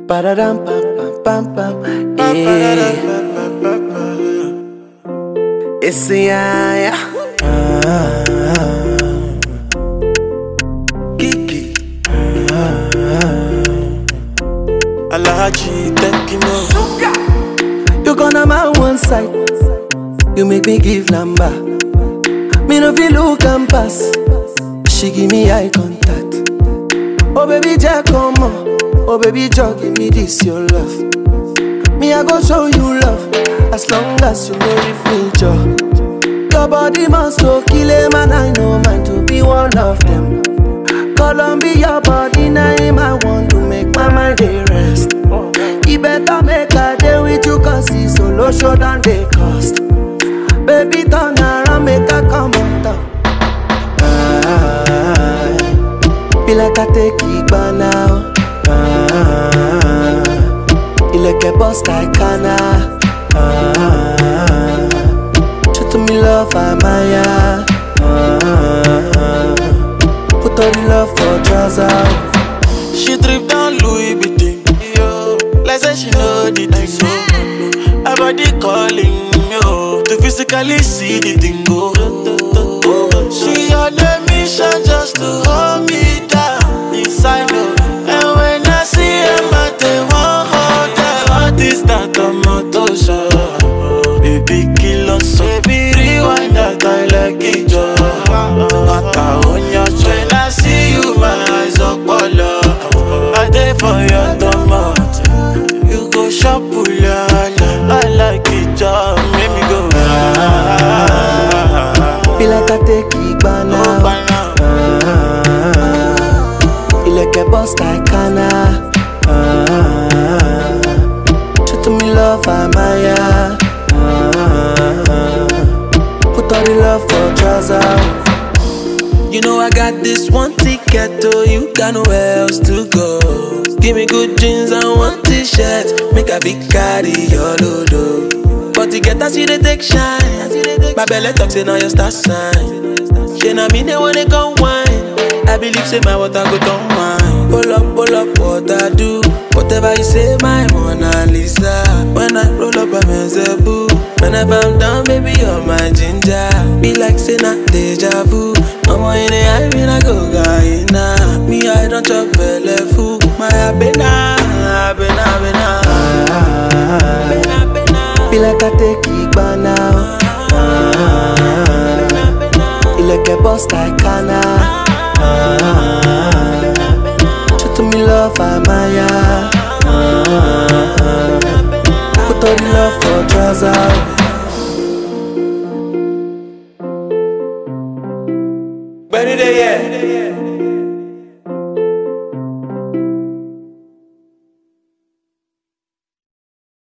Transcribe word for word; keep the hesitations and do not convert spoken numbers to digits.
Ba-da-dum, pam, pam, pam, pam. Yeah. It's the yeah. Kiki. Alahaji, thank you, no. You gonna my one side. You make me give number. Me no feel look and pass. She give me eye contact. Oh baby, Jack, come on. Oh baby, Jack, give me this your love. Me I go show you love. As long as you know if me joy. Your body must go kill him, and I know mine to be one of them. Columbia body name I want to make my mind dey rest. You better make a day with you, cause it's solo show than they cost. Baby turn around, make a come on top. Ah, be like I take it by now. Ah, you like a boss like Kana. Ah, show to me love, I'm Maya. Ah, put all the love for trousers. She drip down Louis Vuitton, yo. Like say she know the thing, so her body calling, yo, to physically see the thing go. She on a mission just to hold me down inside, no. And when I see her, I take one hold her. What is that on my toes? Baby, kill us, so baby, rewind that I like it, yo. When I see you, my eyes up all up. I dey for your tomato. You go shop, I like it, job. Make me go. Ah, be like I take it by now. Ah, you like a boss like Kana. Ah, show to me love, I'm Maya. Ah, put all the love for trousers. You know I got this one ticket to you, got nowhere else to go. Give me good jeans and one t-shirt, make a big carry your load. But to get us, you they take shine. My belly talks in all your star sign. She na me they wanna go wine. I believe say my water go down wine. Pull up, pull up, what I do. Whatever you say, my Mona Lisa. When I roll up, I'm a zebu. Whenever I'm down, baby, you're my ginger. Be like say na deja vu. I'm in the eye, when I go Guyana. Me, I don't chop belly food. My abena, abena, abena. Be like I take it by now. Ah, you like a boss like Kana. Ah, show to me love, I'm Maya. Ah, put all the love for trousers. Benny, yeah.